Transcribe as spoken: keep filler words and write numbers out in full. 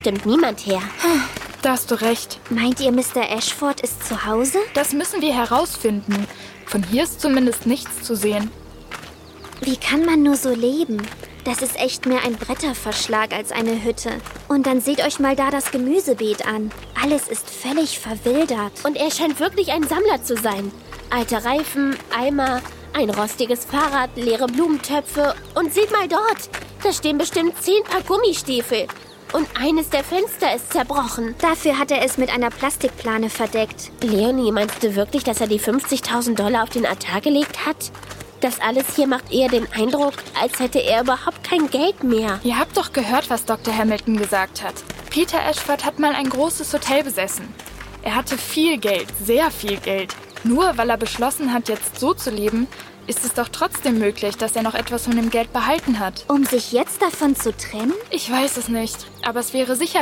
Stimmt niemand her. Da hast du recht. Meint ihr, Mister Ashford ist zu Hause? Das müssen wir herausfinden. Von hier ist zumindest nichts zu sehen. Wie kann man nur so leben? Das ist echt mehr ein Bretterverschlag als eine Hütte. Und dann seht euch mal da das Gemüsebeet an. Alles ist völlig verwildert. Und er scheint wirklich ein Sammler zu sein. Alte Reifen, Eimer, ein rostiges Fahrrad, leere Blumentöpfe. Und seht mal dort, da stehen bestimmt zehn Paar Gummistiefel. Und eines der Fenster ist zerbrochen. Dafür hat er es mit einer Plastikplane verdeckt. Leonie, meinst du wirklich, dass er die fünfzigtausend Dollar auf den Altar gelegt hat? Das alles hier macht eher den Eindruck, als hätte er überhaupt kein Geld mehr. Ihr habt doch gehört, was Doktor Hamilton gesagt hat. Peter Ashford hat mal ein großes Hotel besessen. Er hatte viel Geld, sehr viel Geld. Nur weil er beschlossen hat, jetzt so zu leben, ist es doch trotzdem möglich, dass er noch etwas von dem Geld behalten hat. Um sich jetzt davon zu trennen? Ich weiß es nicht, aber es wäre sicher